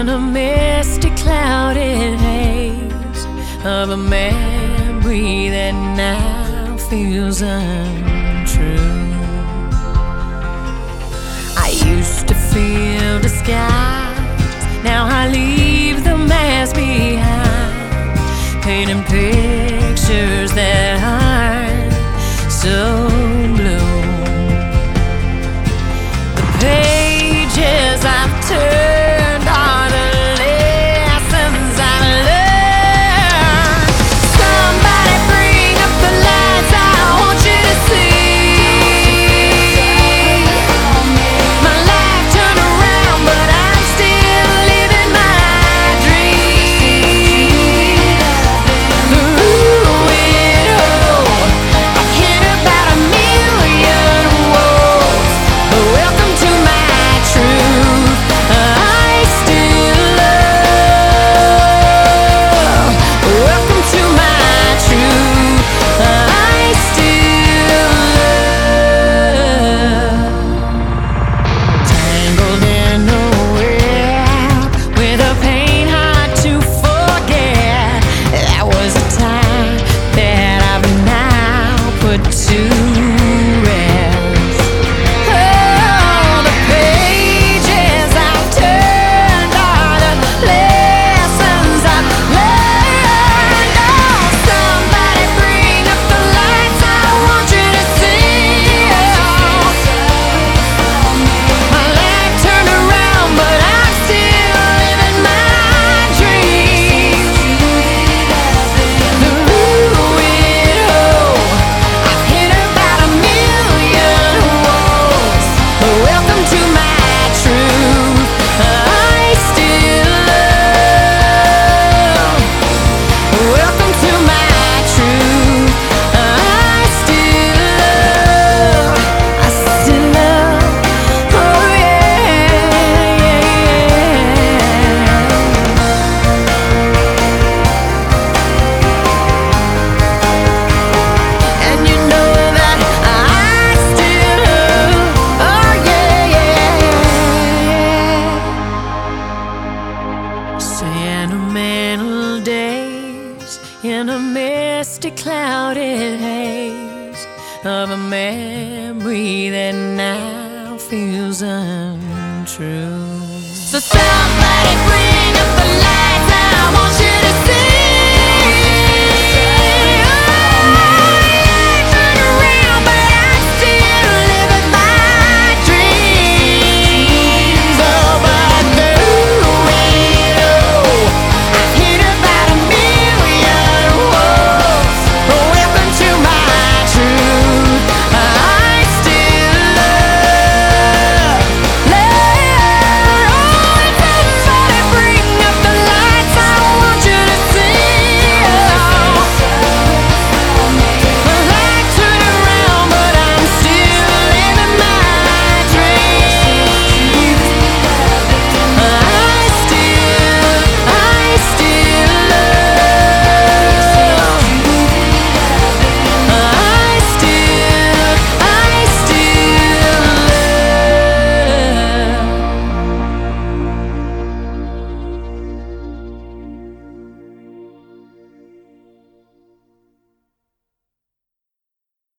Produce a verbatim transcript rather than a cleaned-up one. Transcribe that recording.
in a misty, clouded haze of a memory that now feels untrue. I used to feel the skies, now I leave the mask behind, painting pictures that aren't so blue. The pages I've turned are the lessons I've learned. Somebody bring up the lights, I want you to see. My life turned around, but I'm still living my dream. Through it all, I've hit about a million walls, but welcome to my truth. I still love. Welcome to my truth. I still love. Tangled in a web with a pain hard to forget. That was a time that I've now put to rest. Oh, the pages I've turned are the lessons I've learned. Oh, somebody bring up the lights, I want you to see. My life turned around, but I'm still living my dreams. Through it all, I've hit about a million walls, but welcome to my truth. I still love. Welcome to my truth. I still love. I still love. Oh yeah, yeah, yeah. And you know that I still love. Oh yeah, yeah, yeah. Sentimental days in a misty, clouded haze of a memory that now feels untrue. So somebody bring